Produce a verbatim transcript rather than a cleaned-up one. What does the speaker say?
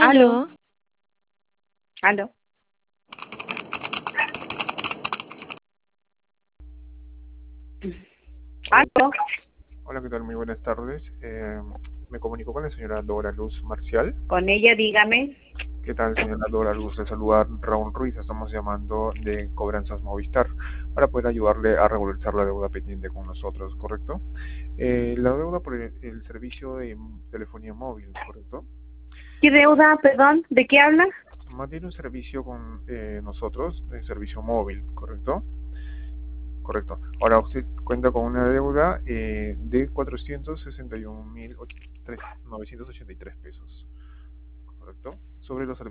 Aló, Aló. aló. Hola, Aló, hola, ¿qué tal? Muy buenas tardes. Eh, me comunico con la señora Dora Luz Marcial. con ella dígame. ¿Qué tal, señora Dora Luz? Le saluda Raúl Ruiz. Estamos llamando de Cobranzas Movistar para poder ayudarle a regularizar la deuda pendiente con nosotros, ¿correcto? Eh, la deuda por el, el servicio de telefonía móvil, ¿correcto? ¿Qué deuda, perdón? ¿De qué habla? Mantiene un servicio con eh, nosotros de servicio móvil, ¿correcto? Correcto. Ahora usted cuenta con una deuda eh, de cuatrocientos sesenta y un mil novecientos ochenta y tres pesos, ¿correcto? Sobre los